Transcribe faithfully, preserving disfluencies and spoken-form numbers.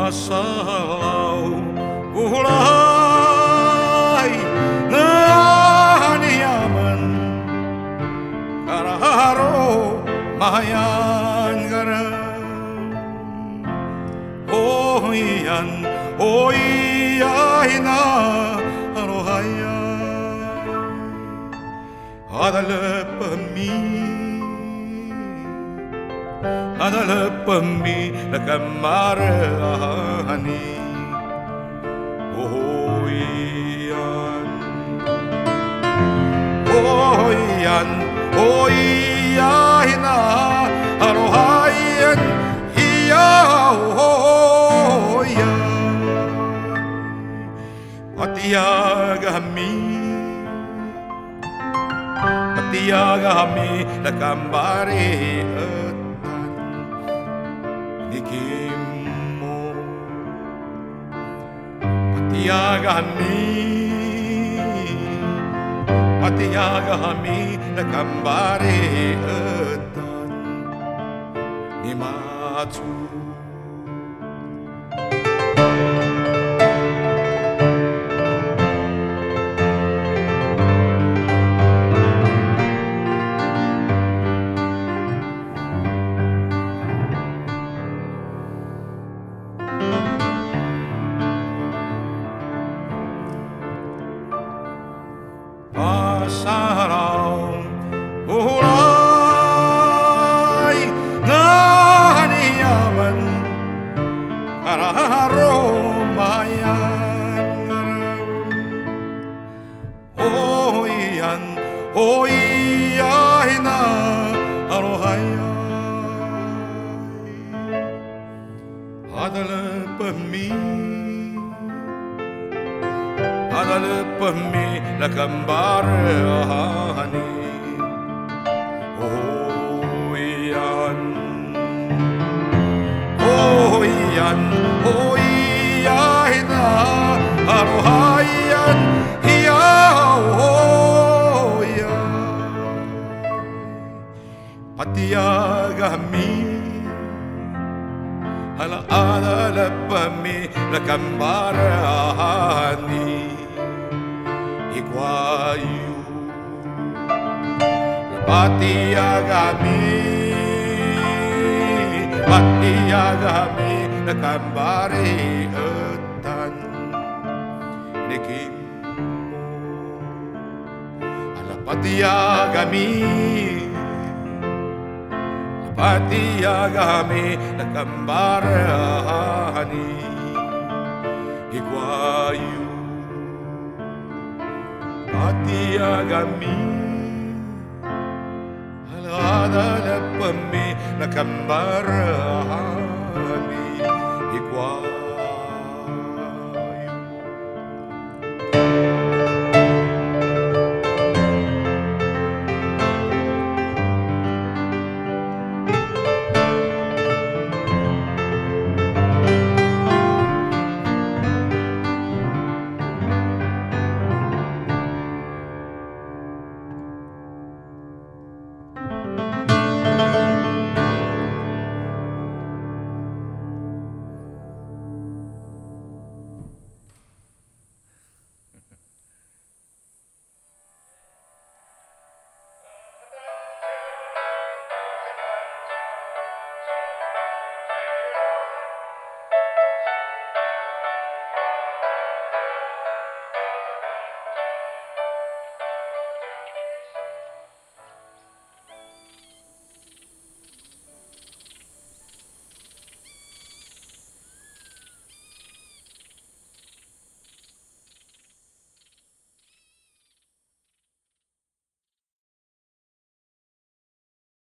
masalau kulay na haniyaman karaharo mahayan garam oh iyan oh iyahina arohaya adalepami adalepami nakamarahani oh iyan oh iyan oh iyahina arohayan iyaw oh iyan patiyagami patiyagami nakambari etan nikimo patiyagami patiyagami nakambari etan ni matu pasarang kulay na haniyaman karaharo mayan oh iyan oh iyahina arohaya adalepami adalepami nakambarahani oh iyan oh iyan oh iyahina arohayan iyaw oh iyan patiyagami ala adalepami nakambarahani Iguayu patiyagami patiyagami nakambari etan nikimo ala patiyagami patiyagami nakambarahani Iguayu patiyagami ala adalepami nakambarahan